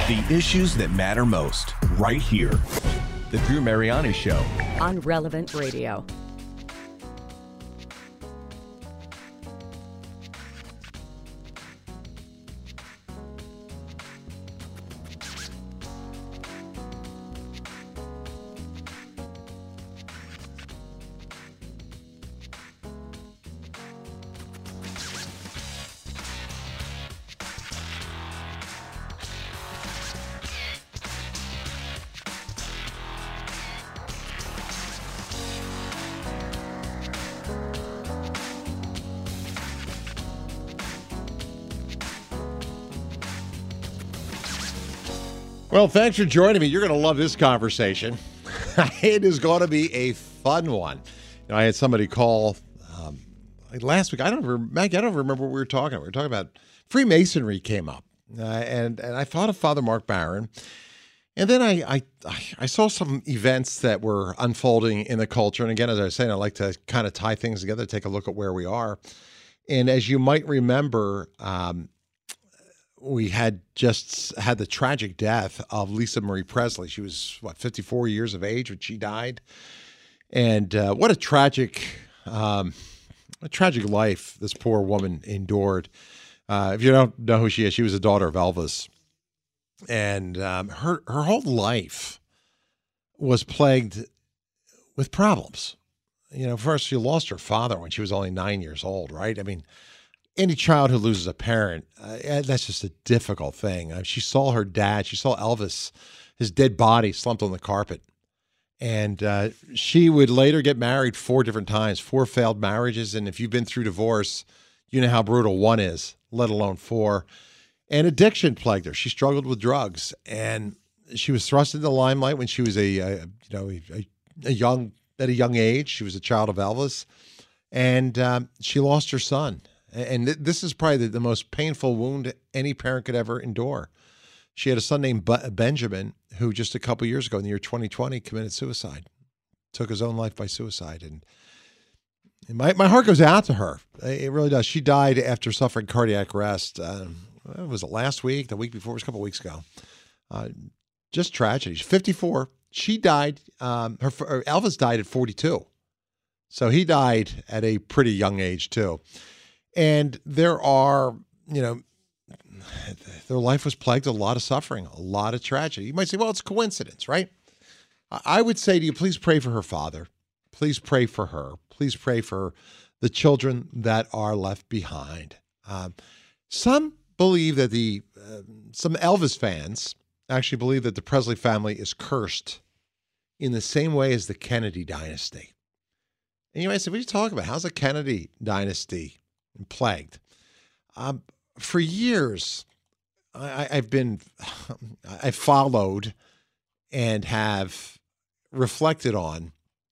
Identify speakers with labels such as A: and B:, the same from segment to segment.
A: The issues that matter most, right here. The Drew Mariani Show.
B: On Relevant Radio.
C: Well, thanks for joining me. You're going to love this conversation. It is going to be a fun one. You know, I had somebody call last week. Maggie, I don't remember what we were talking about. We were talking about Freemasonry came up, and I thought of Father Mark Barron. And then I saw some events that were unfolding in the culture. And again, as I was saying, I like to kind of tie things together, take a look at where we are. And as you might remember, we had just had the tragic death of Lisa Marie Presley. She was, 54 years of age when she died. And what a tragic life this poor woman endured. If you don't know who she is, she was a daughter of Elvis. And her whole life was plagued with problems. You know, first, she lost her father when she was only 9 years old, right? I mean, any child who loses a parent, that's just a difficult thing. She saw her dad. She saw Elvis, his dead body slumped on the carpet. And she would later get married 4 different times, 4 failed marriages. And if you've been through divorce, you know how brutal 1 is, let alone 4. And addiction plagued her. She struggled with drugs. And she was thrust into the limelight when she was at a young age. She was a child of Elvis. And she lost her son. And this is probably the most painful wound any parent could ever endure. She had a son named Benjamin, who just a couple years ago, in the year 2020, committed suicide, took his own life by suicide. And my heart goes out to her. It really does. She died after suffering cardiac arrest. Was it last week? The week before? It was a couple weeks ago. Just tragedy. She's 54. She died. Elvis died at 42. So he died at a pretty young age, too. And there are, their life was plagued with a lot of suffering, a lot of tragedy. You might say, well, it's a coincidence, right? I would say to you, please pray for her father. Please pray for her. Please pray for the children that are left behind. Some believe that some Elvis fans actually believe that the Presley family is cursed in the same way as the Kennedy dynasty. And you might say, what are you talking about? How's the Kennedy dynasty plagued? For years, I've followed and have reflected on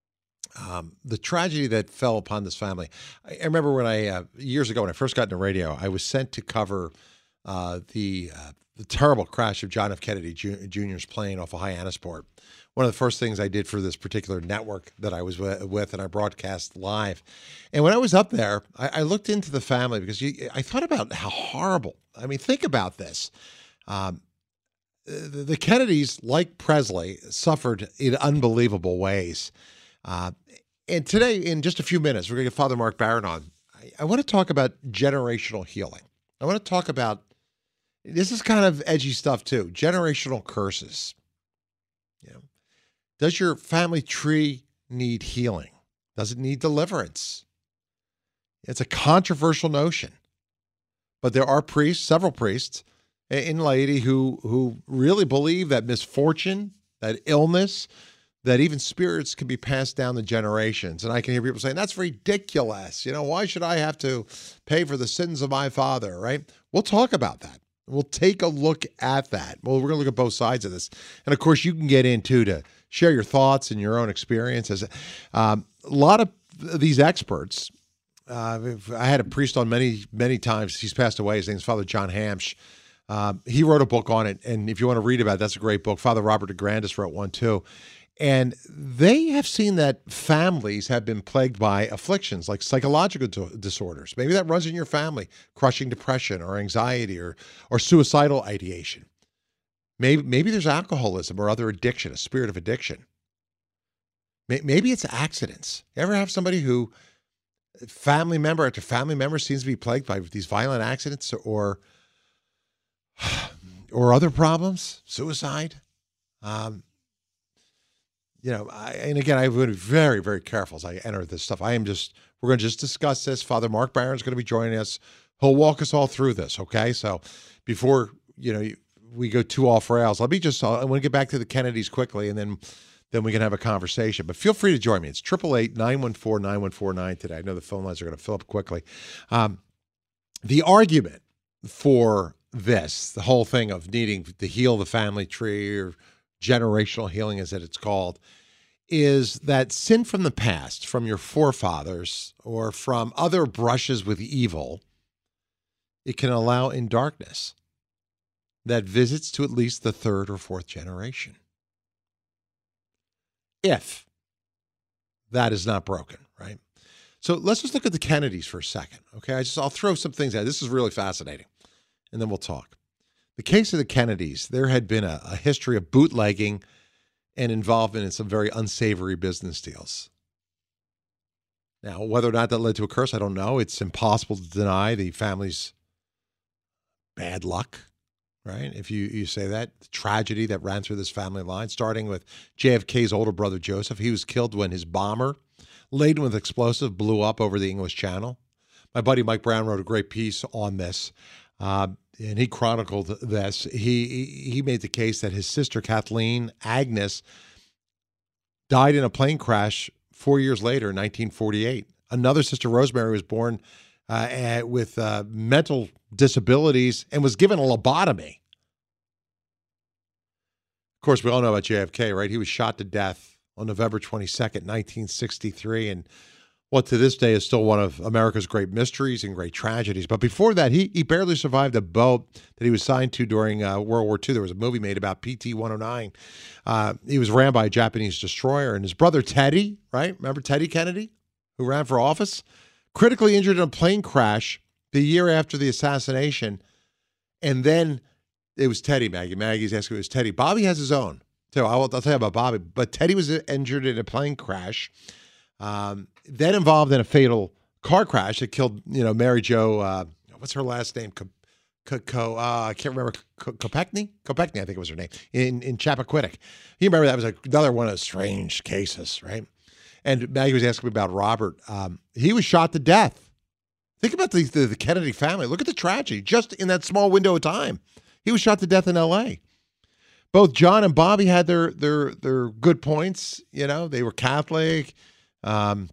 C: the tragedy that fell upon this family. I remember when years ago, when I first got into radio, I was sent to cover the terrible crash of John F. Kennedy Jr.'s plane off of Hyannisport. One of the first things I did for this particular network that I was with, and I broadcast live. And when I was up there, I looked into the family because I thought about how horrible. I mean, think about this. The Kennedys, like Presley, suffered in unbelievable ways. And today, in just a few minutes, we're going to get Father Mark Barron on. I want to talk about generational healing. I want to talk about, this is kind of edgy stuff too, generational curses. Does your family tree need healing? Does it need deliverance? It's a controversial notion. But there are priests, several priests in laity who really believe that misfortune, that illness, that even spirits can be passed down the generations. And I can hear people saying, that's ridiculous. Why should I have to pay for the sins of my father, right? We'll talk about that. We'll take a look at that. Well, we're going to look at both sides of this. And of course, you can get into to share your thoughts and your own experiences. A lot of these experts, I had a priest on many times. He's passed away. His name's Father John Hamsch. He wrote a book on it. And if you want to read about it, that's a great book. Father Robert de Grandis wrote one too. And they have seen that families have been plagued by afflictions like psychological disorders. Maybe that runs in your family, crushing depression or anxiety or suicidal ideation. Maybe there's alcoholism or other addiction, a spirit of addiction. Maybe it's accidents. You ever have somebody who family member after family member seems to be plagued by these violent accidents or other problems, suicide? And again, I would be very, very careful as I enter this stuff. We're going to just discuss this. Father Mark Barron is going to be joining us. He'll walk us all through this, okay? So before, we go too off rails, I want to get back to the Kennedys quickly, and then we can have a conversation. But feel free to join me. It's 888-914-9149 today. I know the phone lines are going to fill up quickly. The argument for this, the whole thing of needing to heal the family tree, or generational healing as it's called, is that sin from the past, from your forefathers, or from other brushes with evil, it can allow in darkness that visits to at least the third or fourth generation, if that is not broken, right? So let's just look at the Kennedys for a second, okay? I'll throw some things out. This is really fascinating, and then we'll talk. The case of the Kennedys, there had been a history of bootlegging and involvement in some very unsavory business deals. Now, whether or not that led to a curse, I don't know. It's impossible to deny the family's bad luck, right? If you say that, the tragedy that ran through this family line, starting with JFK's older brother, Joseph. He was killed when his bomber, laden with explosives, blew up over the English Channel. My buddy Mike Brown wrote a great piece on this, and he chronicled this. He made the case that his sister, Kathleen Agnes, died in a plane crash 4 years later, in 1948. Another sister, Rosemary, was born with mental disabilities and was given a lobotomy. Of course, we all know about JFK, right? He was shot to death on November 22nd, 1963, and what to this day is still one of America's great mysteries and great tragedies. But before that, he barely survived a boat that he was signed to during World War II. There was a movie made about PT-109. He was rammed by a Japanese destroyer, and his brother Teddy, right? Remember Teddy Kennedy, who ran for office? Critically injured in a plane crash the year after the assassination. And then it was Teddy, Maggie. Maggie's asking, it was Teddy. Bobby has his own. So I'll tell you about Bobby. But Teddy was injured in a plane crash, then involved in a fatal car crash that killed, Mary Jo, what's her last name? I can't remember. Kopechne, I think it was her name, in Chappaquiddick. You remember that was another one of those strange cases, right? And Maggie was asking me about Robert. He was shot to death. Think about the Kennedy family. Look at the tragedy just in that small window of time. He was shot to death in L.A. Both John and Bobby had their good points. They were Catholic. But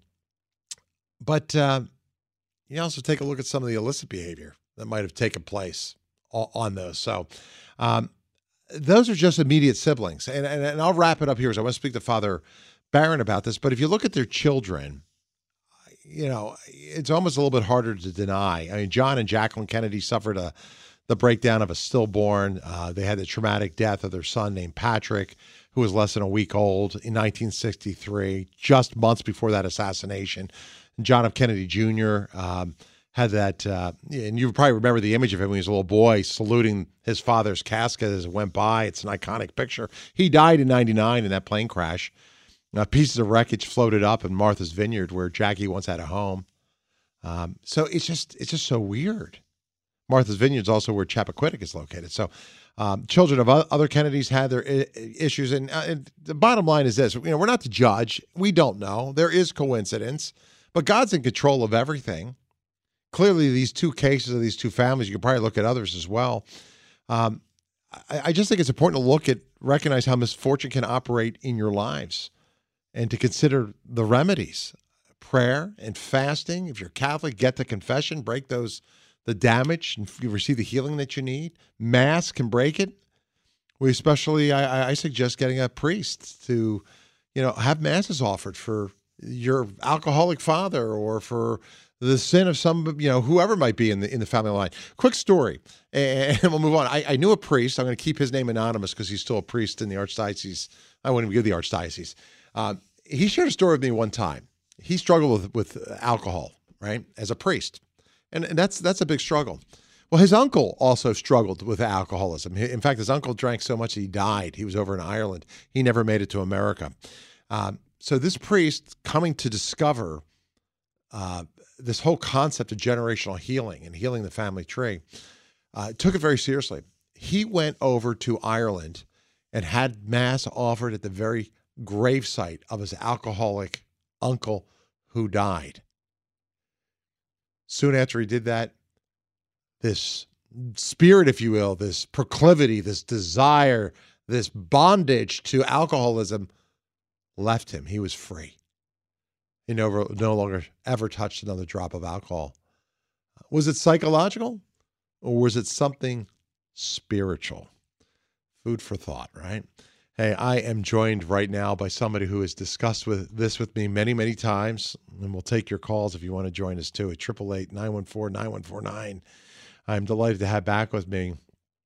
C: you also take a look at some of the illicit behavior that might have taken place on those. So those are just immediate siblings. And I'll wrap it up here, as I want to speak to Father Barron about this. But if you look at their children, it's almost a little bit harder to deny. I mean, John and Jacqueline Kennedy suffered the breakdown of a stillborn. They had the traumatic death of their son named Patrick, who was less than a week old in 1963, just months before that assassination. John F. Kennedy Jr. Had that, and you probably remember the image of him when he was a little boy saluting his father's casket as it went by. It's an iconic picture. He died in 1999 in that plane crash. Pieces of wreckage floated up in Martha's Vineyard, where Jackie once had a home. So it's just so weird. Martha's Vineyard is also where Chappaquiddick is located. So children of other Kennedys had their issues. And the bottom line is this. We're not to judge. We don't know. There is coincidence. But God's in control of everything. Clearly, these two cases of these two families, you can probably look at others as well. I just think it's important to recognize how misfortune can operate in your lives and to consider the remedies. Prayer and fasting. If you're Catholic, get to confession, break the damage, and you receive the healing that you need. Mass can break it. I suggest getting a priest to, have masses offered for your alcoholic father or for the sin of some, whoever might be in the family line. Quick story, and we'll move on. I knew a priest. I'm going to keep his name anonymous because he's still a priest in the archdiocese. I wouldn't even give the archdiocese. He shared a story with me one time. He struggled with alcohol, right, as a priest. And that's a big struggle. Well, his uncle also struggled with alcoholism. In fact, his uncle drank so much that he died. He was over in Ireland. He never made it to America. So this priest coming to discover this whole concept of generational healing and healing the family tree took it very seriously. He went over to Ireland and had mass offered at the very gravesite of his alcoholic uncle who died. Soon after he did that, this spirit, if you will, this proclivity, this desire, this bondage to alcoholism left him. He was free. He no longer ever touched another drop of alcohol. Was it psychological or was it something spiritual? Food for thought, right? Hey, I am joined right now by somebody who has discussed this with me many, many times, and we'll take your calls if you want to join us too at 888-914-9149. I'm delighted to have back with me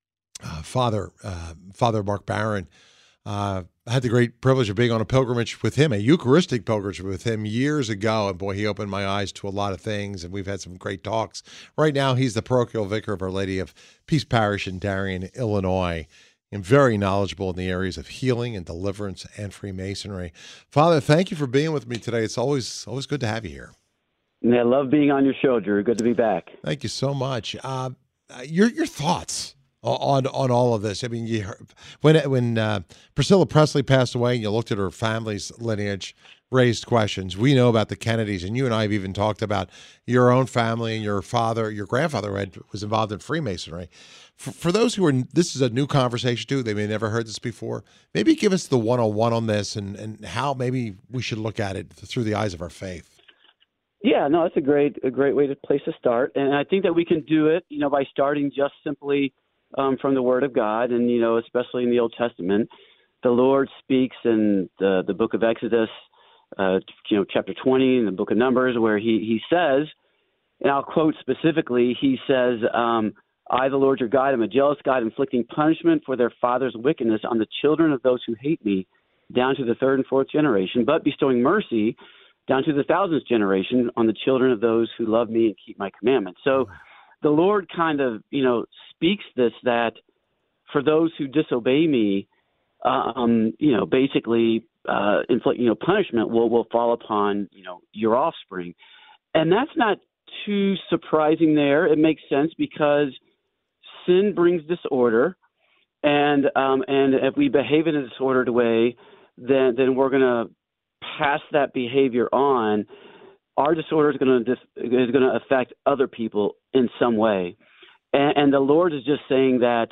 C: Father Mark Barron. I had the great privilege of being on a pilgrimage with him, a Eucharistic pilgrimage with him years ago, and boy, he opened my eyes to a lot of things, and we've had some great talks. Right now, he's the parochial vicar of Our Lady of Peace Parish in Darien, Illinois, and very knowledgeable in the areas of healing and deliverance and Freemasonry. Father, thank you for being with me today. It's always good to have you here.
D: I love being on your show, Drew. Good to be back.
C: Thank you so much. Your thoughts on all of this. I mean, you heard, when Priscilla Presley passed away, and you looked at her family's lineage, raised questions. We know about the Kennedys, and you and I have even talked about your own family and your grandfather was involved in Freemasonry. For those who are, this is a new conversation too. They may have never heard this before. Maybe give us the 101 on this and how maybe we should look at it through the eyes of our faith.
D: Yeah, no, that's a great place to start, and I think that we can do it, by starting just simply from the Word of God, and especially in the Old Testament, the Lord speaks in the book of Exodus, chapter 20, in the book of Numbers, where he says, and I'll quote specifically, he says, "I, the Lord your God, am a jealous God, inflicting punishment for their father's wickedness on the children of those who hate me, down to the third and fourth generation, but bestowing mercy down to the thousandth generation on the children of those who love me and keep my commandments." So the Lord kind of, speaks this, that for those who disobey me, basically inflict, punishment will fall upon, your offspring. And that's not too surprising there. It makes sense because sin brings disorder. And if we behave in a disordered way, then we're going to pass that behavior on. Our disorder is going to affect other people in some way, and the Lord is just saying that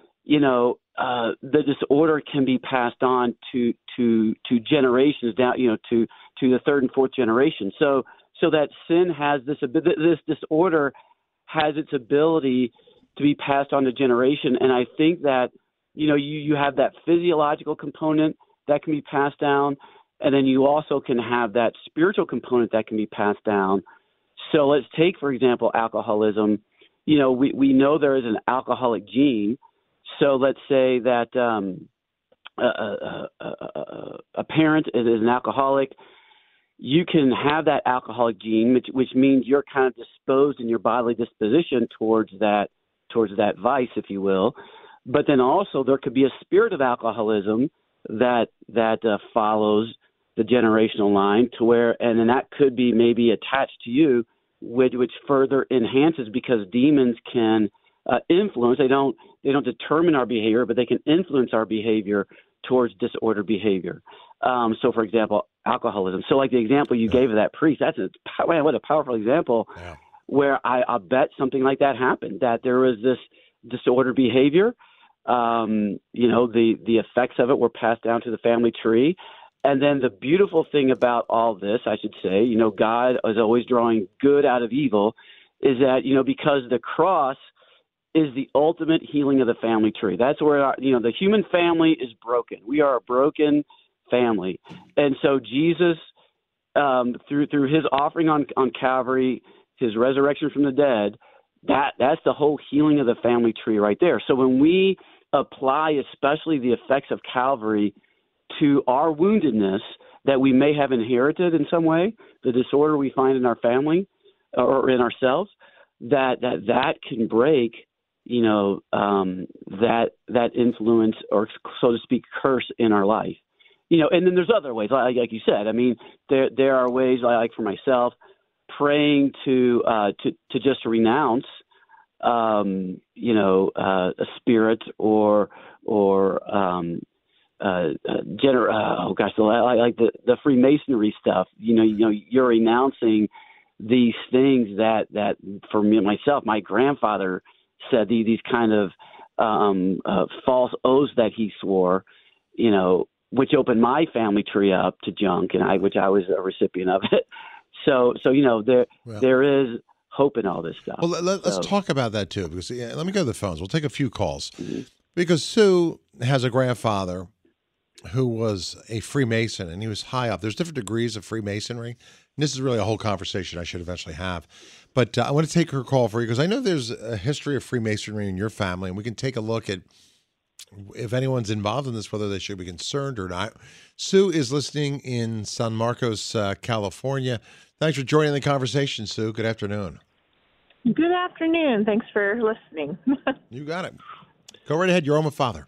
D: the disorder can be passed on to generations down, to the third and fourth generation. So that sin has this disorder has its ability to be passed on to generation, and I think that you have that physiological component that can be passed down. And then you also can have that spiritual component that can be passed down. So let's take, for example, alcoholism. We know there is an alcoholic gene. So let's say that a parent is an alcoholic. You can have that alcoholic gene, which means you're kind of disposed in your bodily disposition towards that vice, if you will. But then also there could be a spirit of alcoholism that follows the generational line to where, and then that could be maybe attached to you, which further enhances, because demons can influence. They don't determine our behavior, but they can influence our behavior towards disordered behavior. So, for example, alcoholism. So, like the example you gave of that priest, what a powerful example. Yeah. Where I bet something like that happened. That there was this disordered behavior. The effects of it were passed down to the family tree. And then the beautiful thing about all this, I should say, God is always drawing good out of evil, is that, because the cross is the ultimate healing of the family tree. That's where, the human family is broken. We are a broken family. And so Jesus, through his offering on Calvary, his resurrection from the dead, that's the whole healing of the family tree right there. So when we apply especially the effects of Calvary to our woundedness that we may have inherited in some way, the disorder we find in our family or in ourselves, that can break, that influence, or so to speak, curse in our life. And then there's other ways, like you said. I mean, there are ways, like for myself, praying to just renounce, a spirit or like the Freemasonry stuff. You're renouncing these things that for me myself, my grandfather said these kind of false oaths that he swore, which opened my family tree up to junk, which I was a recipient of it. So there is hope in all this stuff.
C: Well, let's talk about that too, because let me go to the phones. We'll take a few calls because Sue has a grandfather who was a Freemason, and he was high up. There's different degrees of Freemasonry, and this is really a whole conversation I should eventually have. But I want to take her call for you because I know there's a history of Freemasonry in your family, and we can take a look at if anyone's involved in this, whether they should be concerned or not. Sue is listening in San Marcos, California. Thanks for joining the conversation, Sue. Good afternoon.
E: Good afternoon. Thanks for listening.
C: You got it. Go right ahead. You're on with Father.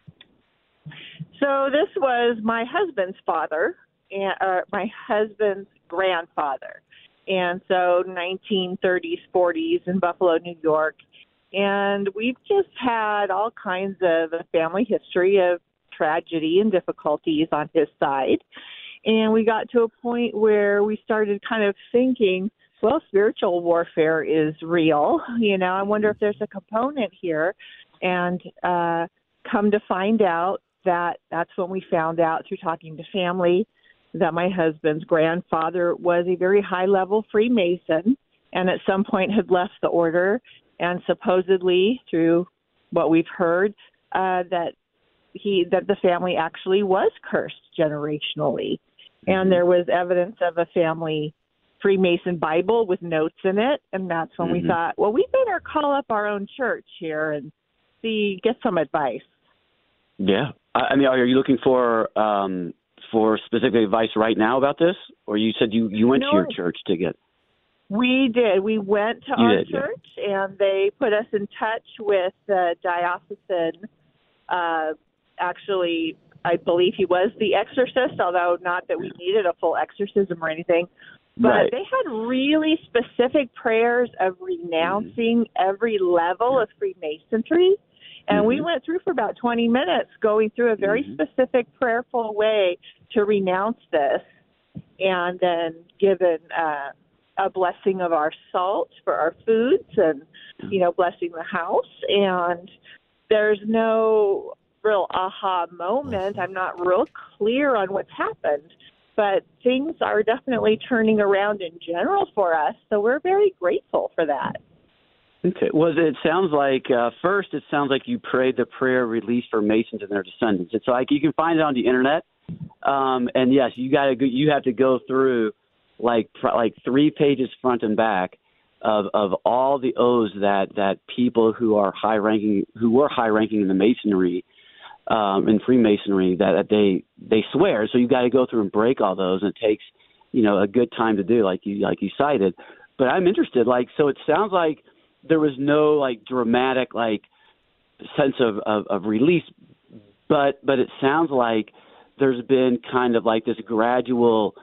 E: So this was my husband's father, and my husband's grandfather. And so 1930s, 40s in Buffalo, New York. And we've just had all kinds of a family history of tragedy and difficulties on his side. And we got to a point where we started kind of thinking, well, spiritual warfare is real. I wonder if there's a component here. And come to find out that's when we found out through talking to family that my husband's grandfather was a very high-level Freemason and at some point had left the order, and supposedly, through what we've heard, that the family actually was cursed generationally. And there was evidence of a family Freemason Bible with notes in it, and that's when we thought, well, we better call up our own church here and get some advice. Yeah.
D: I mean, are you looking for specific advice right now about this? Or you said you went to your church to get?
E: We did. We went to our church, and they put us in touch with the diocesan. Actually, I believe he was the exorcist, although not that we needed a full exorcism or anything. But they had really specific prayers of renouncing every level of Freemasonry. And we went through for about 20 minutes going through a very specific prayerful way to renounce this, and then given a blessing of our salt for our foods and, blessing the house. And there's no real aha moment. I'm not real clear on what's happened, but things are definitely turning around in general for us. So we're very grateful for that.
D: Okay. Well, it sounds like first, it sounds like you prayed the prayer release for Masons and their descendants. It's like you can find it on the internet, and yes, you have to go through like 3 pages front and back of all the oaths that people who were high ranking in the Masonry in Freemasonry that they swear. So you got to go through and break all those, and it takes a good time to do, like you cited. But I'm interested. So it sounds like there was no dramatic sense of release, but it sounds like there's been kind of this gradual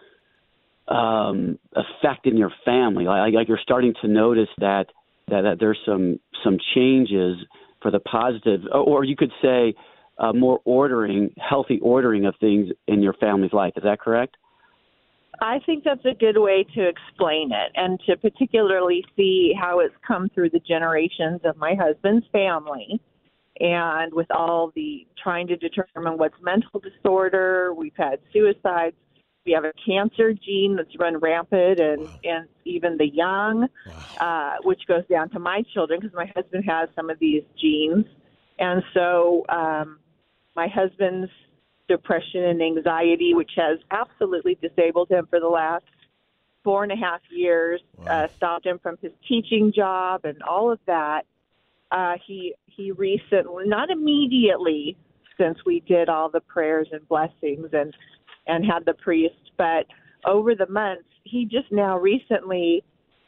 D: effect in your family. Like you're starting to notice that there's some changes for the positive, or you could say more healthy ordering of things in your family's life. Is that correct?
E: I think that's a good way to explain it, and to particularly see how it's come through the generations of my husband's family. And with all the trying to determine what's mental disorder, we've had suicides. We have a cancer gene that's run rampant and even the young, which goes down to my children because my husband has some of these genes. And so my husband's depression and anxiety, which has absolutely disabled him for the last 4.5 years, stopped him from his teaching job and all of that. He recently, not immediately since we did all the prayers and blessings and had the priest, but over the months, he just now recently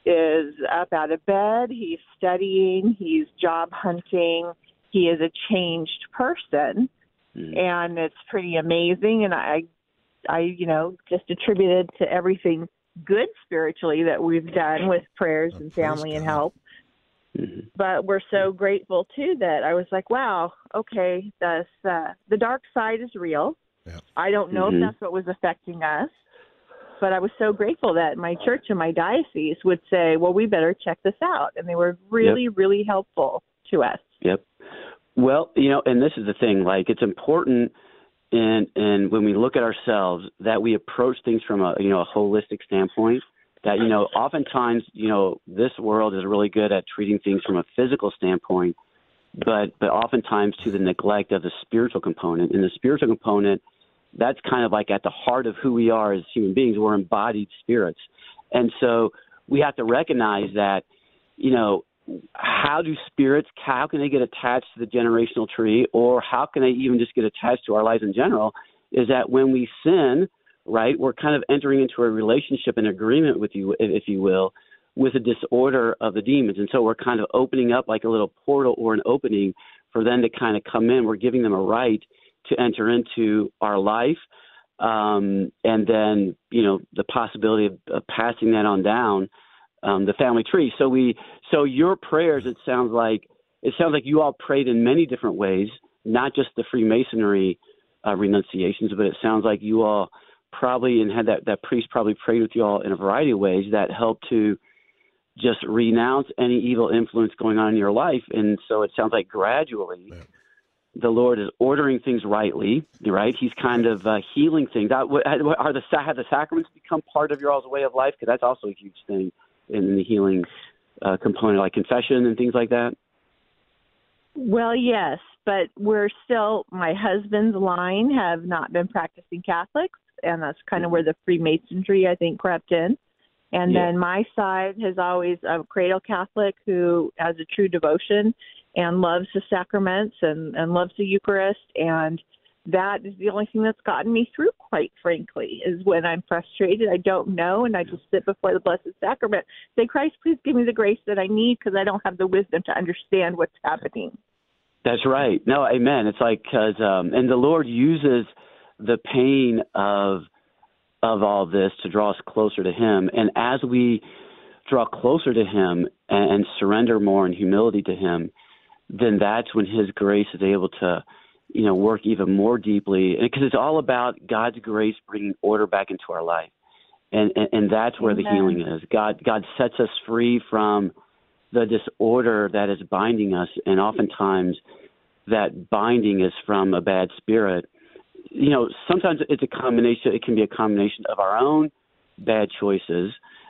E: is up out of bed. He's studying. He's job hunting. He is a changed person, and it's pretty amazing. And I just attributed to everything good spiritually that we've done with prayers and family and help. But we're so grateful too that I was like, wow, okay, the dark side is real. Yeah. I don't know if that's what was affecting us, but I was so grateful that my church and my diocese would say, well, we better check this out. And they were really, really helpful to us.
D: Yep. Well, and this is the thing, like it's important and when we look at ourselves that we approach things from a holistic standpoint. That, oftentimes, this world is really good at treating things from a physical standpoint, but oftentimes to the neglect of the spiritual component. And the spiritual component, that's kind of like at the heart of who we are as human beings. We're embodied spirits. And so we have to recognize that, how can they get attached to the generational tree, or how can they even just get attached to our lives in general, is that when we sin, right, we're kind of entering into a relationship and agreement with you, if you will, with a disorder of the demons. And so we're kind of opening up like a little portal or an opening for them to kind of come in. We're giving them a right to enter into our life. And then, the possibility of passing that on down the family tree. So your prayers, it sounds like you all prayed in many different ways, not just the Freemasonry renunciations, but it sounds like you all probably, and had that priest probably prayed with you all in a variety of ways that helped to just renounce any evil influence going on in your life. And so it sounds like gradually the Lord is ordering things rightly, right? He's kind of healing things. Have the sacraments become part of your all's way of life? Because that's also a huge thing in the healing component, like confession and things like that.
E: Well, yes, but we're still, my husband's line have not been practicing Catholics. And that's kind of where the Freemasonry, I think, crept in. And then my side has always a cradle Catholic who has a true devotion and loves the sacraments and loves the Eucharist. And that is the only thing that's gotten me through, quite frankly, is when I'm frustrated, I don't know, and I just sit before the Blessed Sacrament, say, Christ, please give me the grace that I need because I don't have the wisdom to understand what's happening.
D: That's right. No, amen. It's like, because, and the Lord uses the pain of all this to draw us closer to him. And as we draw closer to him and surrender more in humility to him, then that's when his grace is able to, work even more deeply. Because it's all about God's grace bringing order back into our life. And that's where the healing is. God sets us free from the disorder that is binding us. And oftentimes that binding is from a bad spirit. Sometimes it's a combination. It can be a combination of our own bad choices,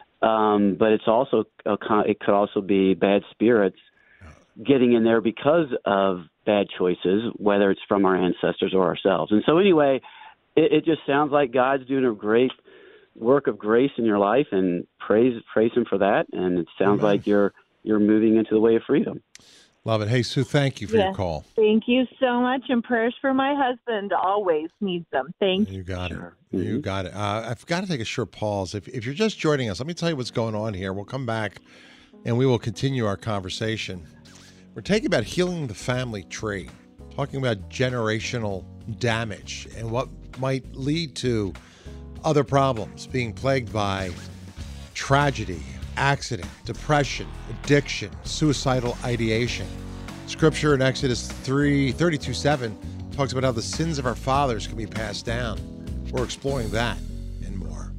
D: but it's also it could also be bad spirits getting in there because of bad choices, whether it's from our ancestors or ourselves. And so, anyway, it just sounds like God's doing a great work of grace in your life, and praise Him for that. And it sounds like you're moving into the way of freedom.
C: Love it. Hey, Sue, thank you for your call.
E: Thank you so much, and prayers for my husband. Always needs them. Thank you.
C: You got it. You got it. I've got to take a short pause. If you're just joining us, let me tell you what's going on here. We'll come back, and we will continue our conversation. We're talking about healing the family tree, talking about generational damage and what might lead to other problems, being plagued by tragedy, accident, depression, addiction, suicidal ideation. Scripture in Exodus 32:7 talks about how the sins of our fathers can be passed down. We're exploring that and more.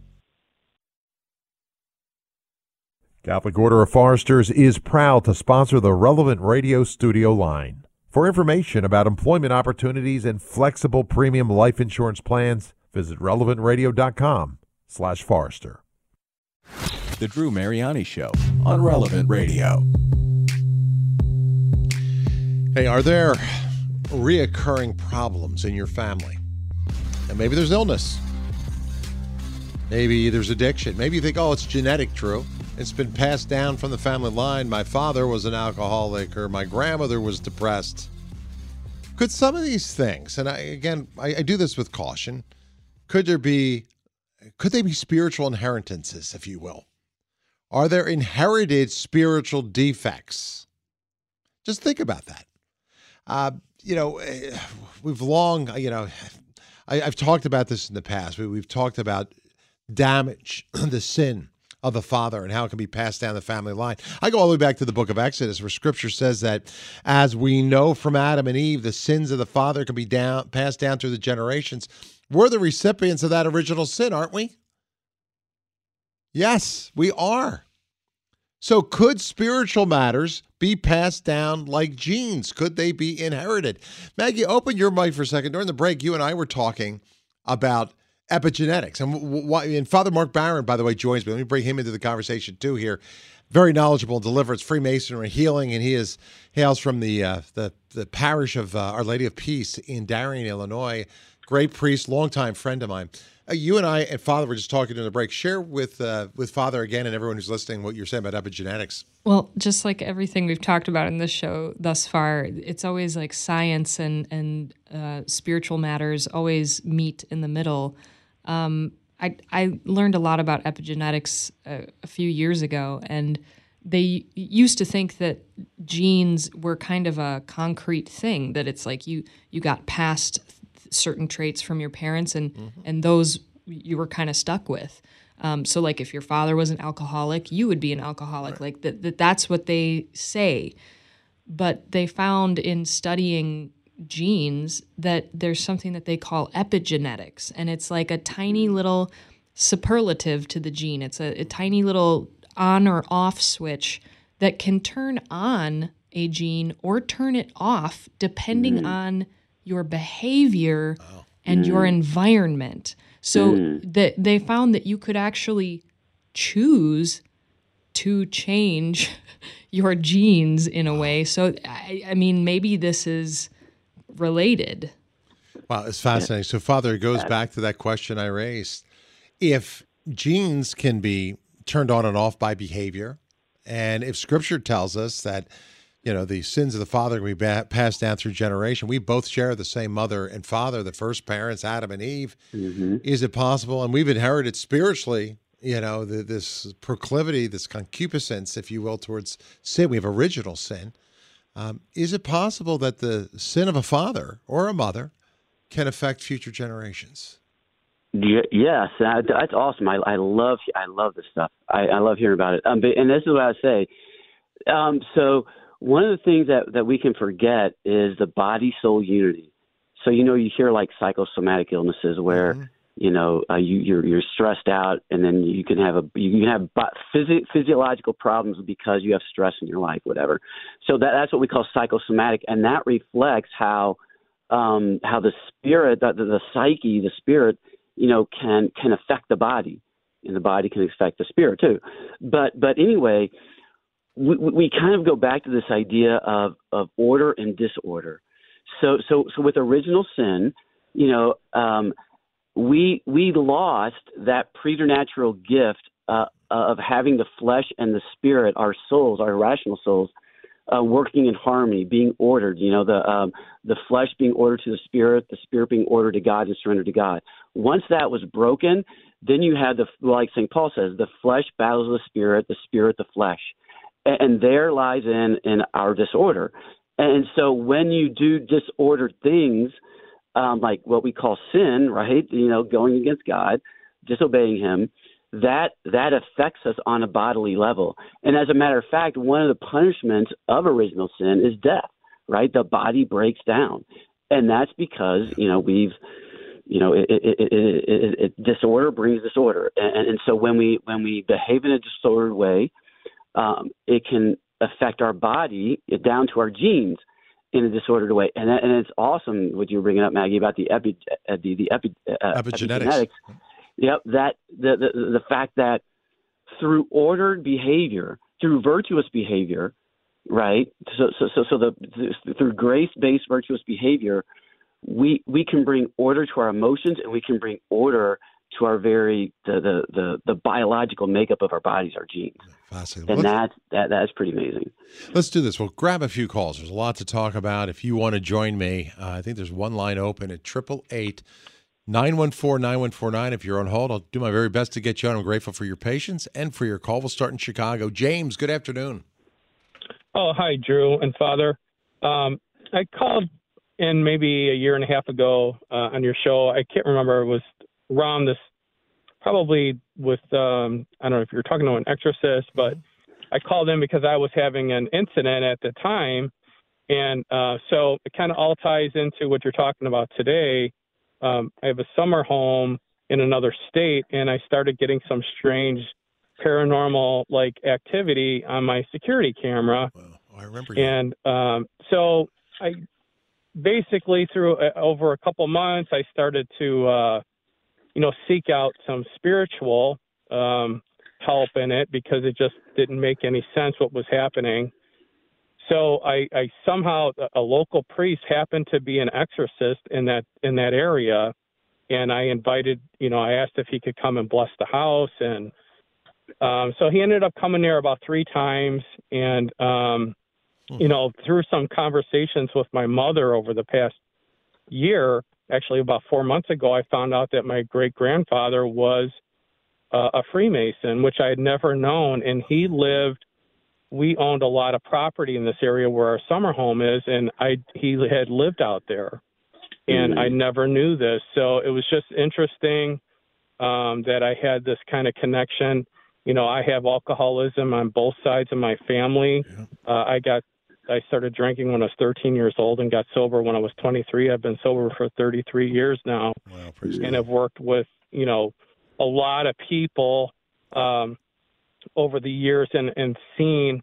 F: Catholic Order of Foresters is proud to sponsor the Relevant Radio studio line. For information about employment opportunities and flexible premium life insurance plans, visit relevantradio.com/Forester.
A: The Drew Mariani Show on Relevant Radio.
C: Hey, are there reoccurring problems in your family? And maybe there's illness. Maybe there's addiction. Maybe you think, oh, it's genetic, Drew. It's been passed down from the family line. My father was an alcoholic, or my grandmother was depressed. Could some of these things, and I do this with caution, could they be spiritual inheritances, if you will? Are there inherited spiritual defects? Just think about that. We've long, I've talked about this in the past. We've talked about damage, the sin of the father and how it can be passed down the family line. I go all the way back to the book of Exodus, where scripture says that as we know from Adam and Eve, the sins of the father can be passed down through the generations. We're the recipients of that original sin, aren't we? Yes, we are. So could spiritual matters be passed down like genes? Could they be inherited? Maggie, open your mic for a second. During the break, you and I were talking about epigenetics. And Father Mark Barron, by the way, joins me. Let me bring him into the conversation too here. Very knowledgeable in deliverance, Freemasonry, healing, and he hails from the parish of Our Lady of Peace in Darien, Illinois. Great priest, longtime friend of mine. You and I and Father were just talking during the break. Share with Father again and everyone who's listening what you're saying about epigenetics.
G: Well, just like everything we've talked about in this show thus far, it's always like science and spiritual matters always meet in the middle. I learned a lot about epigenetics a few years ago, and they used to think that genes were kind of a concrete thing, that it's like you got passed certain traits from your parents, and those you were kind of stuck with. So like if your father was an alcoholic, you would be an alcoholic. Right. Like that's what they say. But they found in studying genes that there's something that they call epigenetics, and it's like a tiny little superlative to the gene. It's a tiny little on or off switch that can turn on a gene or turn it off depending on your behavior and your environment. So they found that you could actually choose to change your genes in a way. So, I mean, maybe this is related.
C: Wow, it's fascinating. So, Father, it goes back to that question I raised. If genes can be turned on and off by behavior, and if Scripture tells us that the sins of the father can be passed down through generation. We both share the same mother and father, the first parents, Adam and Eve. Is it possible? And we've inherited spiritually, this proclivity, this concupiscence, if you will, towards sin. We have original sin. Is it possible that the sin of a father or a mother can affect future generations?
D: Yes, that's awesome. I love this stuff. I love hearing about it. And this is what I say. So one of the things that we can forget is the body-soul unity. So, you hear like psychosomatic illnesses where, you're stressed out, and then you can have physiological problems because you have stress in your life, whatever. So that's what we call psychosomatic, and that reflects how the spirit, the psyche, the spirit, can affect the body, and the body can affect the spirit too. But anyway, we kind of go back to this idea of order and disorder. So with original sin, we lost that preternatural gift of having the flesh and the spirit, our souls, our rational souls, working in harmony, being ordered. The flesh being ordered to the spirit being ordered to God and surrendered to God. Once that was broken, then you had like St. Paul says, the flesh battles the spirit the flesh. And there lies in our disorder. And so when you do disordered things, like what we call sin, right, going against God, disobeying him, that affects us on a bodily level. And as a matter of fact, one of the punishments of original sin is death, right? The body breaks down. And that's because, disorder brings disorder. And so when we behave in a disordered way, it can affect our body down to our genes in a disordered way, and it's awesome what you're bringing up, Maggie, about the epigenetics. Yep, that the fact that through ordered behavior, through virtuous behavior, right? Through grace-based virtuous behavior, we can bring order to our emotions, and we can bring order to our the biological makeup of our bodies, our genes.
C: Fascinating.
D: And that's pretty amazing.
C: Let's do this. We'll grab a few calls. There's a lot to talk about. If you want to join me, I think there's one line open at 888 914-9149 if you're on hold. I'll do my very best to get you on. I'm grateful for your patience and for your call. We'll start in Chicago. James, good afternoon.
H: Oh, hi, Drew and Father. I called in maybe a year and a half ago on your show. I can't remember. It was around this, probably with, I don't know if you're talking to an exorcist, but I called in because I was having an incident at the time. And so it kind of all ties into what you're talking about today. I have a summer home in another state, and I started getting some strange paranormal like activity on my security camera.
C: Wow. I remember.
H: And so I basically through over a couple months, I started to, seek out some spiritual help in it because it just didn't make any sense what was happening. So I somehow, a local priest happened to be an exorcist in that area. And I invited, I asked if he could come and bless the house. And so he ended up coming there about 3 times. And, through some conversations with my mother over the past year, actually about 4 months ago, I found out that my great-grandfather was a Freemason, which I had never known. And we owned a lot of property in this area where our summer home is, and he had lived out there. And I never knew this. So it was just interesting that I had this kind of connection. I have alcoholism on both sides of my family. Yeah. I started drinking when I was 13 years old and got sober when I was 23. I've been sober for 33 years now.
C: Wow,
H: and I've worked with, a lot of people over the years and seen,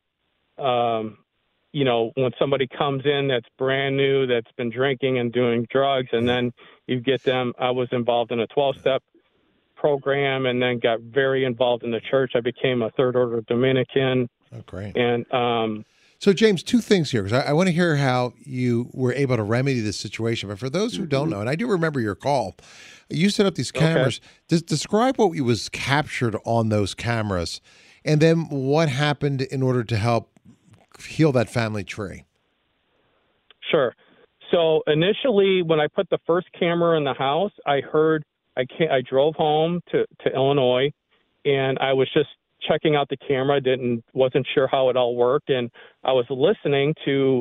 H: when somebody comes in that's brand new, that's been drinking and doing drugs, and then you get them. I was involved in a 12-step program and then got very involved in the church. I became a Third Order Dominican.
C: Oh, great.
H: And
C: so, James, 2 things here, because I want to hear how you were able to remedy this situation. But for those who don't know, and I do remember your call, you set up these cameras. Okay. Describe what was captured on those cameras, and then what happened in order to help heal that family tree.
H: Sure. So initially, when I put the first camera in the house, I drove home to Illinois, and I was just checking out the camera. Wasn't sure how it all worked, and I was listening to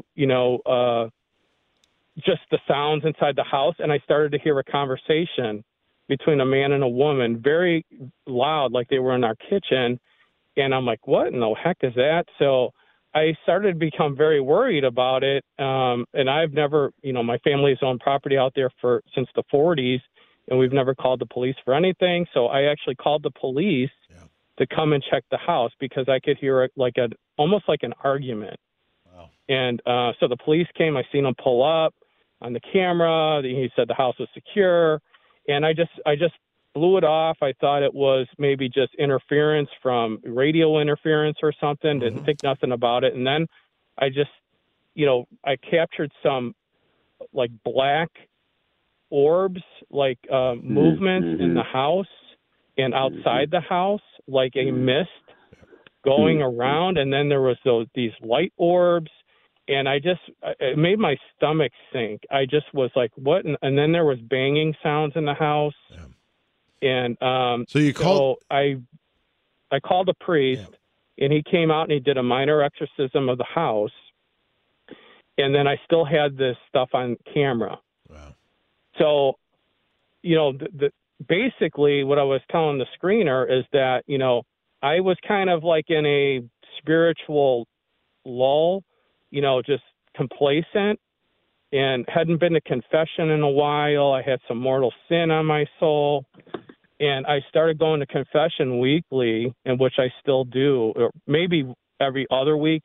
H: just the sounds inside the house, and I started to hear a conversation between a man and a woman, very loud, like they were in our kitchen. And I'm like, what in the heck is that? So I started to become very worried about it. And I've never, my family's owned property out there since the 40s, and we've never called the police for anything. So I actually called the police to come and check the house because I could hear almost like an argument.
C: Wow.
H: And so the police came. I seen them pull up on the camera. He said the house was secure, and I just blew it off. I thought it was maybe just interference from radio interference or something. Didn't think nothing about it. And then I just, I captured some like black orbs, like movements in the house and outside the house, like a mist going around. And then there was these light orbs, and it made my stomach sink. I just was like, what? And then there was banging sounds in the house. Yeah. And
C: so you called?
H: So I called a priest, and he came out and he did a minor exorcism of the house. And then I still had this stuff on camera.
C: Wow.
H: So, basically what I was telling the screener is that, I was kind of like in a spiritual lull, just complacent, and hadn't been to confession in a while. I had some mortal sin on my soul. And I started going to confession weekly, in which I still do, or maybe every other week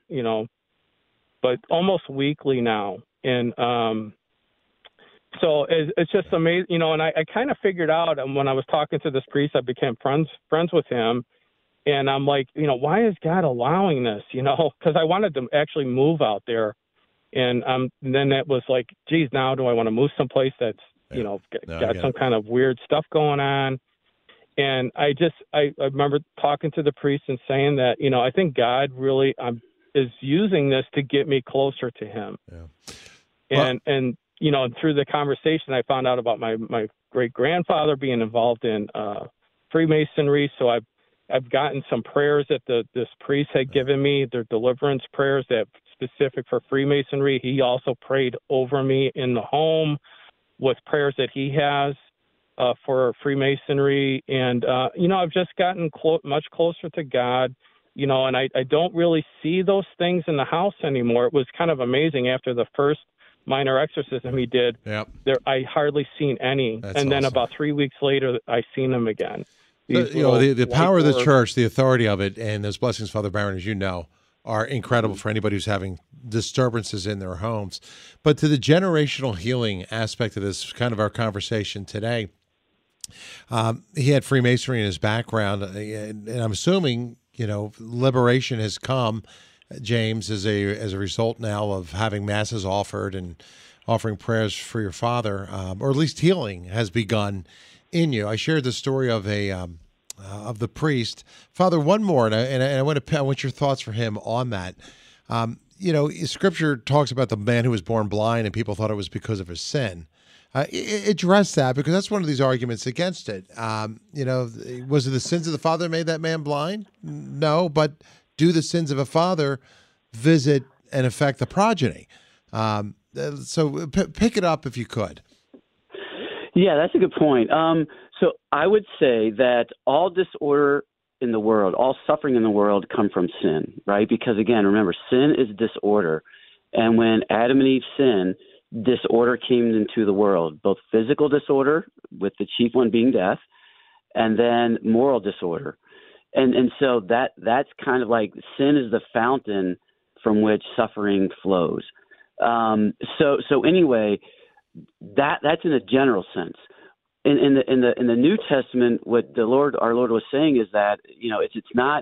H: but almost weekly now. And so it's just amazing, and I kind of figured out, and when I was talking to this priest, I became friends with him. And I'm like, why is God allowing this? Because I wanted to actually move out there. And then it was like, geez, now do I want to move someplace that's, got some kind of weird stuff going on? And I remember talking to the priest and saying that, I think God really is using this to get me closer to him.
C: Yeah. Well,
H: and through the conversation, I found out about my great grandfather being involved in Freemasonry. So I've gotten some prayers that this priest had given me. They're deliverance prayers that specific for Freemasonry. He also prayed over me in the home with prayers that he has for Freemasonry. And, I've just gotten much closer to God, and I don't really see those things in the house anymore. It was kind of amazing after the first minor exorcism he did.
C: Yep.
H: I hardly seen any.
C: That's
H: and then
C: awesome.
H: about 3 weeks later, I seen them again.
C: The power of the church, the authority of it, and those blessings, Father Barron, as you know, are incredible for anybody who's having disturbances in their homes. But to the generational healing aspect of this, kind of our conversation today, he had Freemasonry in his background, and I'm assuming, liberation has come, James, as a result now of having masses offered and offering prayers for your father, or at least healing has begun in you. I shared the story of of the priest, Father. One more, and I want your thoughts for him on that. Scripture talks about the man who was born blind, and people thought it was because of his sin. Address that, because that's one of these arguments against it. Was it the sins of the father that made that man blind? No, but do the sins of a father visit and affect the progeny? So pick it up if you could.
D: Yeah, that's a good point. So I would say that all disorder in the world, all suffering in the world come from sin, right? Because again, remember, sin is disorder. And when Adam and Eve sinned, disorder came into the world, both physical disorder, with the chief one being death, and then moral disorder. And so that's kind of like sin is the fountain from which suffering flows. So anyway, that's in a general sense. In the New Testament, what our Lord was saying is that it's not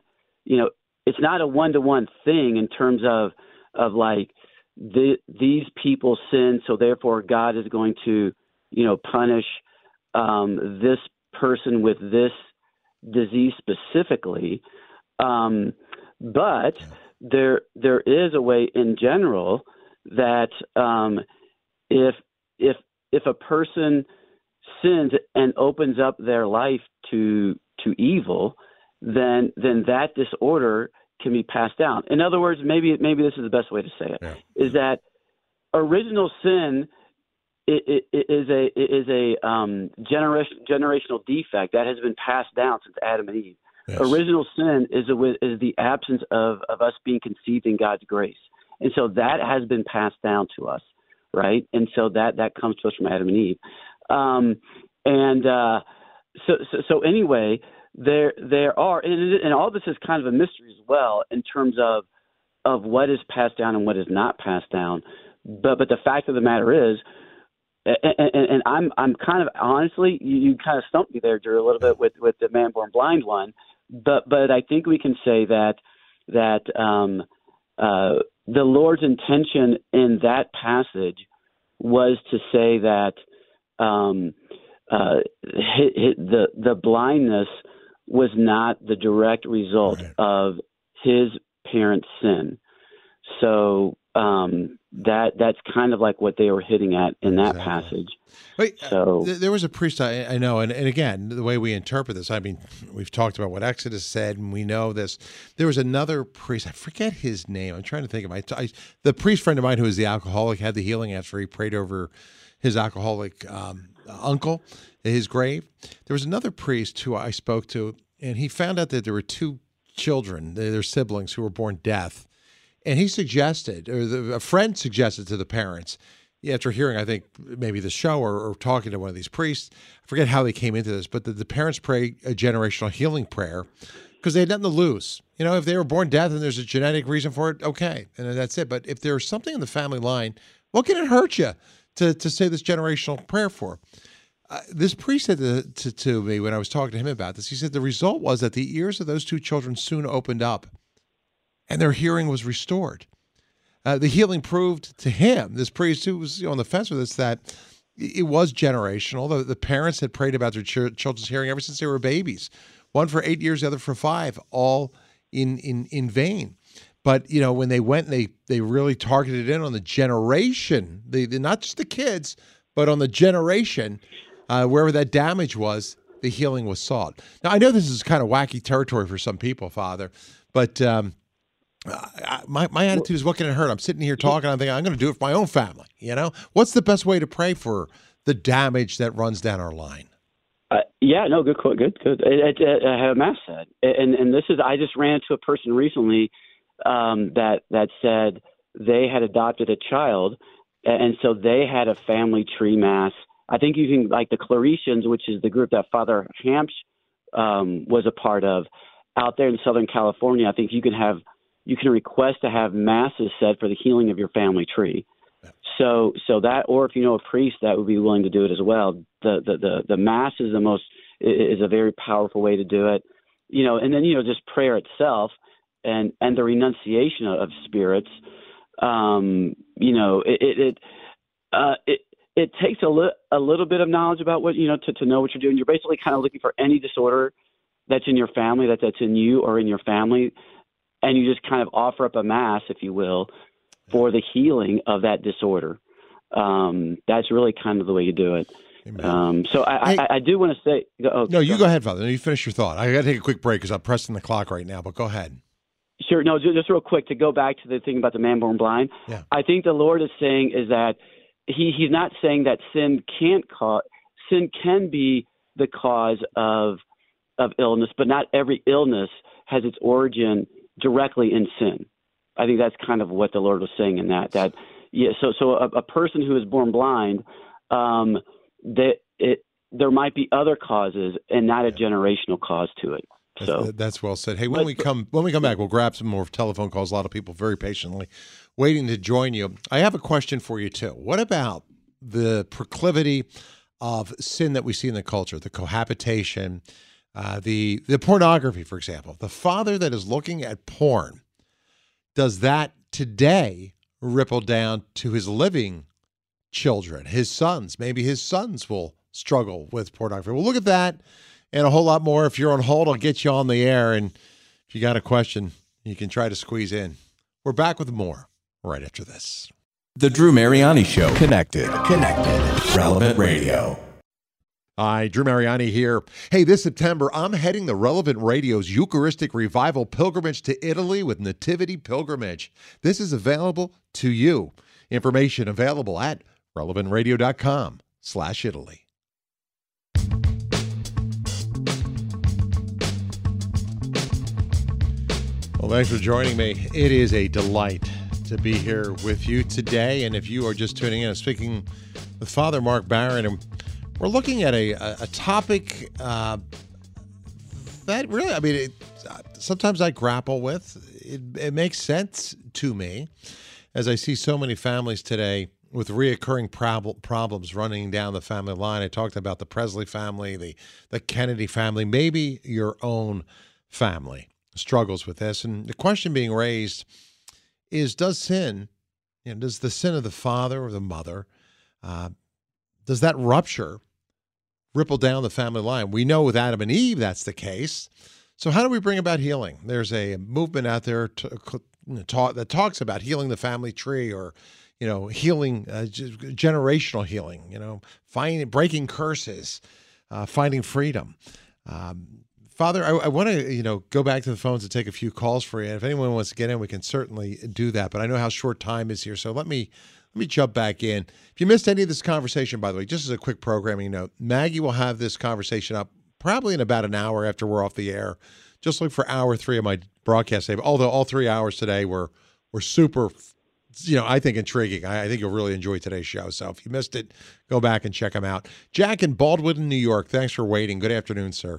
D: a one-to-one thing in terms of like these people sin, so therefore God is going to punish this person with this disease specifically. But there is a way in general that if a person sins and opens up their life to evil, then that disorder can be passed down. In other words, maybe this is the best way to say it, is that original sin is a generational defect that has been passed down since Adam and Eve. Yes. Original sin is the absence of us being conceived in God's grace. And so that has been passed down to us, right? And so that comes to us from Adam and Eve. So anyway, there are, and all this is kind of a mystery as well in terms of what is passed down and what is not passed down. But the fact of the matter is, and I'm kind of honestly, you kind of stumped me there, Drew, a little bit with the man born blind one. But I think we can say that the Lord's intention in that passage was to say that the blindness was not the direct result of his parents' sin. So that's kind of like what they were hitting at in that passage.
C: Wait,
D: so
C: there was a priest I know, and again, the way we interpret this, I mean, we've talked about what Exodus said, and we know this. There was another priest, I forget his name. I'm trying to think of the priest friend of mine who was the alcoholic had the healing after he prayed over his alcoholic uncle at his grave. There was another priest who I spoke to, and he found out that there were two children, their siblings, who were born deaf. And he suggested, or a friend suggested to the parents, after hearing, I think, maybe the show or talking to one of these priests, I forget how they came into this, but the parents pray a generational healing prayer because they had nothing to lose. If they were born deaf and there's a genetic reason for it, okay, and that's it. But if there's something in the family line, what can it hurt you to say this generational prayer for? This priest said to me when I was talking to him about this, he said the result was that the ears of those two children soon opened up and their hearing was restored. The healing proved to him, this priest who was on the fence with us, that it was generational. The parents had prayed about their children's hearing ever since they were babies. One for 8 years, the other for 5, all in vain. But, when they went and they really targeted in on the generation, not just the kids, but on the generation, wherever that damage was, the healing was sought. Now, I know this is kind of wacky territory for some people, Father, but my attitude is, what can it hurt? I'm sitting here talking, I'm thinking, I'm going to do it for my own family, What's the best way to pray for the damage that runs down our line?
D: Good quote, good. I have a mass said, and this is, I just ran into a person recently that said they had adopted a child, and so they had a family tree mass. I think you can, like the Claretians, which is the group that Father Hampsch was a part of, out there in Southern California. I think you can request to have masses said for the healing of your family tree. So that, or if you know a priest that would be willing to do it as well. The mass is is a very powerful way to do it, and then just prayer itself and the renunciation of spirits. It takes a little bit of knowledge about what to know what you're doing. You're basically kind of looking for any disorder that's in your family, that's in you or in your family, and you just kind of offer up a mass, if you will, for the healing of that disorder. That's really kind of the way you do it. So I do want to say...
C: No, you go ahead, Father. No, you finish your thought. I got to take a quick break because I'm pressing the clock right now, but go ahead.
D: Sure. No, just real quick, to go back to the thing about the man born blind.
C: Yeah.
D: I think the Lord is saying is that he's not saying that sin can be the cause of illness, but not every illness has its origin directly in sin. I think that's kind of what the Lord was saying in that. So a person who is born blind, there might be other causes and not a generational cause to it. So
C: that's well said. Hey, when we come back, we'll grab some more telephone calls. A lot of people very patiently waiting to join you. I have a question for you too. What about the proclivity of sin that we see in the culture, the cohabitation, the pornography, for example? The father that is looking at porn, does that today ripple down to his living children, his sons? Maybe his sons will struggle with pornography. We'll look at that and a whole lot more. If you're on hold, I'll get you on the air. And if you got a question, you can try to squeeze in. We're back with more right after this.
A: The Drew Mariani Show. Connected. Relevant Radio.
C: Hi, Drew Mariani here. Hey, this September, I'm heading the Relevant Radio's Eucharistic Revival Pilgrimage to Italy with Nativity Pilgrimage. This is available to you. Information available at relevantradio.com/Italy. Well, thanks for joining me. It is a delight to be here with you today. And if you are just tuning in, I'm speaking with Father Mark Barron, and we're looking at a topic that really, sometimes I grapple with. It makes sense to me as I see so many families today with reoccurring problems running down the family line. I talked about the Presley family, the Kennedy family, maybe your own family struggles with this. And the question being raised is, does sin, does the sin of the father or the mother, does that ripple down the family line? We know with Adam and Eve that's the case. So how do we bring about healing? There's a movement out there that talks about healing the family tree, or healing, generational healing. Breaking curses, finding freedom. Father, I want to go back to the phones and take a few calls for you. And if anyone wants to get in, we can certainly do that. But I know how short time is here, so let me jump back in. If you missed any of this conversation, by the way, just as a quick programming note, Maggie will have this conversation up probably in about an hour after we're off the air. Just look for hour 3 of my broadcast today. Although all 3 hours today were super, I think intriguing. I think you'll really enjoy today's show. So if you missed it, go back and check them out. Jack in Baldwin, New York. Thanks for waiting. Good afternoon, sir.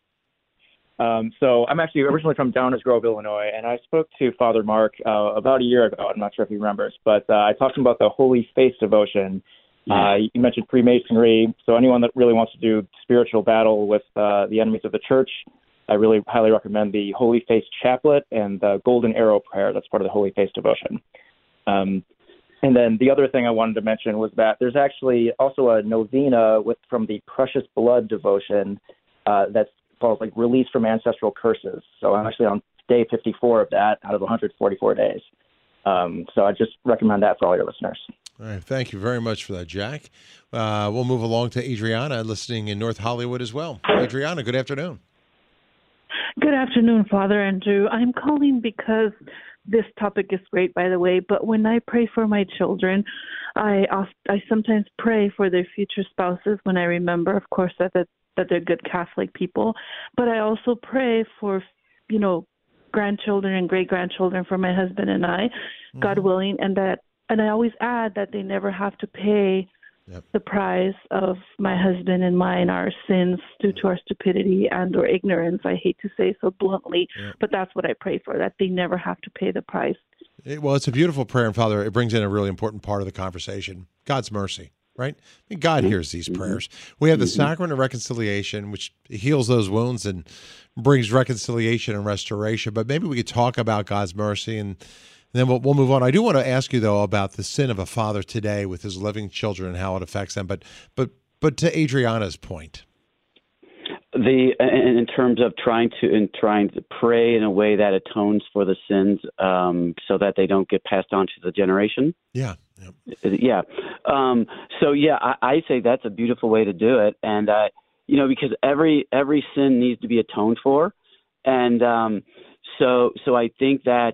I: So I'm actually originally from Downers Grove, Illinois, and I spoke to Father Mark about a year ago. I'm not sure if he remembers, but I talked to him about the Holy Face devotion. You mentioned Freemasonry, so anyone that really wants to do spiritual battle with the enemies of the church, I really highly recommend the Holy Face Chaplet and the Golden Arrow Prayer. That's part of the Holy Face devotion. And then the other thing I wanted to mention was that there's actually also a novena from the Precious Blood devotion that's called Release from Ancestral Curses. So I'm actually on day 54 of that out of 144 days. So I just recommend that for all your listeners.
C: All right. Thank you very much for that, Jack. We'll move along to Adriana, listening in North Hollywood as well. Adriana, good afternoon.
J: Good afternoon, Father Andrew. I'm calling because this topic is great, by the way, but when I pray for my children, I sometimes pray for their future spouses when I remember, of course, that they're good Catholic people, but I also pray for, grandchildren and great-grandchildren for my husband and I, God willing, and I always add that they never have to pay the price of my husband and mine, our sins due to our stupidity and or ignorance. I hate to say so bluntly, but that's what I pray for, that they never have to pay the price.
C: Well, it's a beautiful prayer, and Father, it brings in a really important part of the conversation, God's mercy, right? I mean, God hears these prayers. We have the sacrament of reconciliation, which heals those wounds and brings reconciliation and restoration, but maybe we could talk about God's mercy, and then we'll move on. I do want to ask you, though, about the sin of a father today with his living children and how it affects them. But to Adriana's point,
D: in terms of trying to pray in a way that atones for the sins, so that they don't get passed on to the generation.
C: Yeah.
D: I say that's a beautiful way to do it, and because every sin needs to be atoned for, and so I think that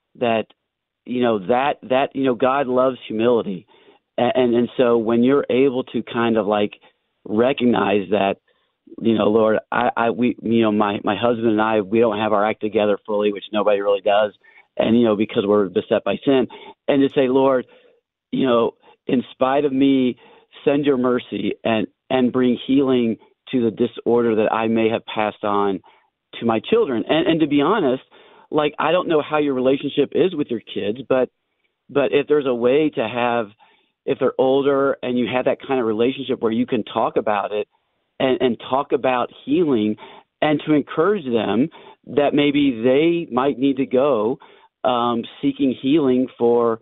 D: God loves humility. And so when you're able to kind of like recognize that, Lord, my husband and I, we don't have our act together fully, which nobody really does. And, because we're beset by sin, and to say, Lord, in spite of me, send your mercy and bring healing to the disorder that I may have passed on to my children. And to be honest, like, I don't know how your relationship is with your kids, but if there's a way to have, if they're older and you have that kind of relationship where you can talk about it and talk about healing, and to encourage them that maybe they might need to go seeking healing for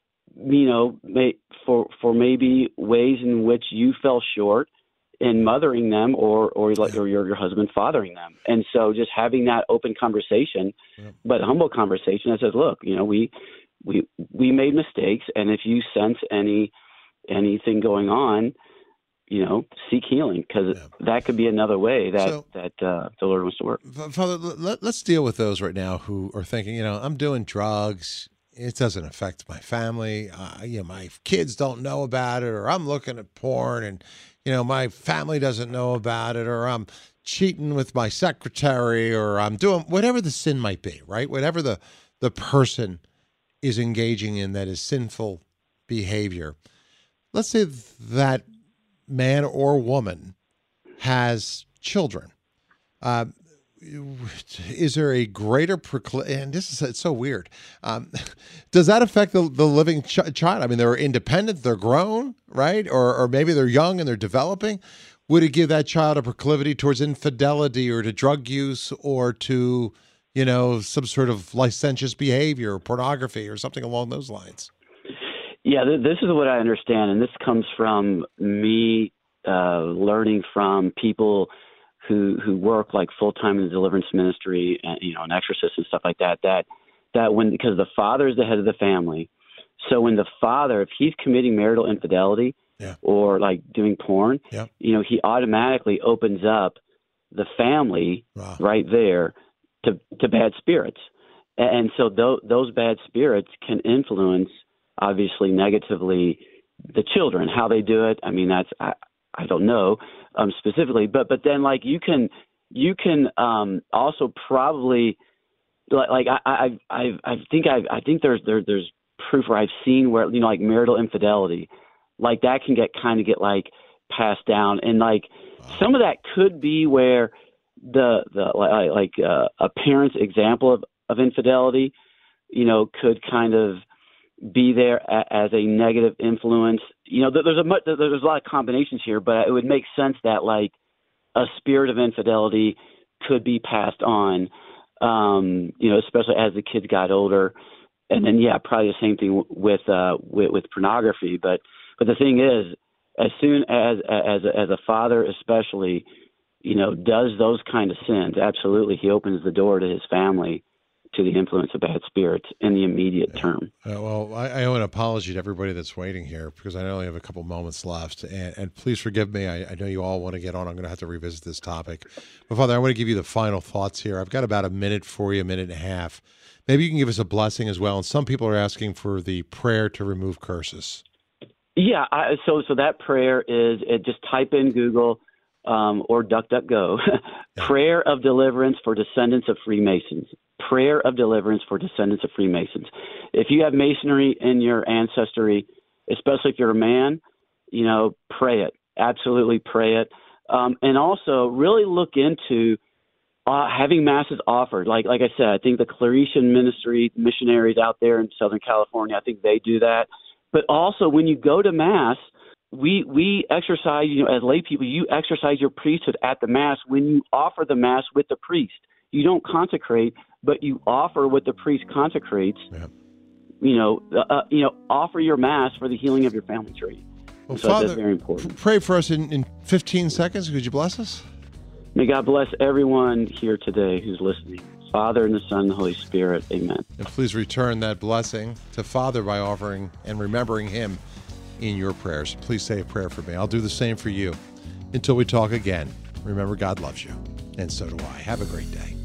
D: maybe ways in which you fell short in mothering them or your husband fathering them. And so just having that open conversation, but humble conversation that says, look, we made mistakes, and if you sense anything going on, seek healing, because that could be another way that the Lord wants to work.
C: Father, let's deal with those right now who are thinking, I'm doing drugs. It doesn't affect my family. My kids don't know about it, or I'm looking at porn and, my family doesn't know about it, or I'm cheating with my secretary, or I'm doing whatever the sin might be, right? Whatever the person is engaging in that is sinful behavior. Let's say that man or woman has children. Is there a greater and it's so weird. Does that affect the living child? I mean, they're independent, they're grown, right? Or maybe they're young and they're developing. Would it give that child a proclivity towards infidelity or to drug use or to, some sort of licentious behavior or pornography or something along those lines?
D: Yeah, this is what I understand. And this comes from me learning from people who work like full-time in the deliverance ministry and, and exorcists and stuff like that because the father is the head of the family. So when the father, if he's committing marital infidelity or like doing porn, he automatically opens up the family right there to bad spirits. And so those bad spirits can influence, obviously, negatively the children. How they do it, I mean, that's, I don't know specifically, but then like you can also probably I think there's proof where I've seen where like marital infidelity, like that can get like passed down, and like some of that could be where a parent's example of infidelity, could kind of be there as a negative influence. There's a lot of combinations here, but it would make sense that like a spirit of infidelity could be passed on, especially as the kids got older. And then, probably the same thing with pornography. But the thing is, as soon as a father, especially, does those kind of sins, absolutely, he opens the door to his family to the influence of bad spirits in the immediate term.
C: Well, I owe an apology to everybody that's waiting here because I only have a couple moments left. And please forgive me. I know you all want to get on. I'm going to have to revisit this topic. But, Father, I want to give you the final thoughts here. I've got about a minute for you, a minute and a half. Maybe you can give us a blessing as well. And some people are asking for the prayer to remove curses.
D: Yeah, so that prayer is, just type in Google or DuckDuckGo, prayer of deliverance for descendants of Freemasons. Prayer of deliverance for descendants of Freemasons. If you have Masonry in your ancestry, especially if you're a man, pray it. Absolutely pray it. And also really look into having masses offered. Like I said, I think the Claretian ministry missionaries out there in Southern California, I think they do that. But also when you go to Mass, we exercise, as lay people, you exercise your priesthood at the Mass when you offer the Mass with the priest. You don't consecrate, but you offer what the priest consecrates. Yeah. Offer your Mass for the healing of your family tree.
C: Well,
D: so
C: Father,
D: that's very important.
C: Pray for us in 15 seconds. Could you bless us?
D: May God bless everyone here today who's listening. Father, and the Son, and the Holy Spirit. Amen.
C: And please return that blessing to Father by offering and remembering him in your prayers. Please say a prayer for me. I'll do the same for you. Until we talk again, remember God loves you, and so do I. Have a great day.